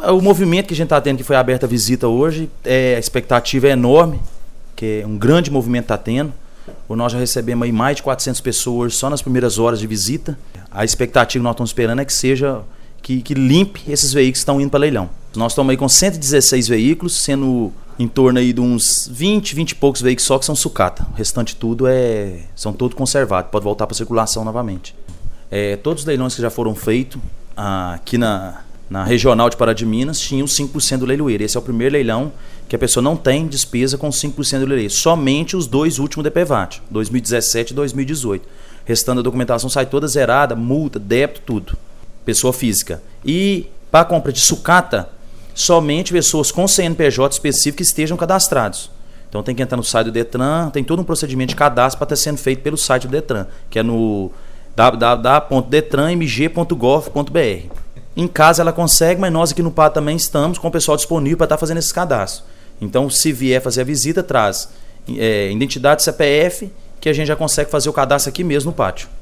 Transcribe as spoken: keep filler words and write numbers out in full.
O movimento que a gente está tendo, que foi aberta a visita hoje, é, a expectativa é enorme, que é um grande movimento está tendo. Nós já recebemos aí mais de quatrocentas pessoas só nas primeiras horas de visita. A expectativa que nós estamos esperando é que seja, que, que limpe esses veículos que estão indo para leilão. Nós estamos aí com cento e dezesseis veículos, sendo em torno aí de uns vinte, vinte e poucos veículos só que são sucata. O restante tudo é, são todos conservados, pode voltar para circulação novamente. É, todos os leilões que já foram feitos aqui na, na regional de Pará de Minas tinham cinco por cento do leiloeiro. Esse é o primeiro leilão que a pessoa não tem despesa com cinco por cento do leiloeiro. Somente os dois últimos D P V A T, dois mil e dezessete e dois mil e dezoito. Restando a documentação sai toda zerada, multa, débito, tudo. Pessoa física. E para a compra de sucata, somente pessoas com C N P J específico que estejam cadastrados. Então tem que entrar no site do Detran, tem todo um procedimento de cadastro para estar sendo feito pelo site do Detran, que é no w w w ponto detran m g ponto gov ponto b r. Em casa ela consegue, mas nós aqui no P A D também estamos com o pessoal disponível para estar fazendo esse cadastro. Então, se vier fazer a visita, traz é, identidade C P F, que a gente já consegue fazer o cadastro aqui mesmo no pátio.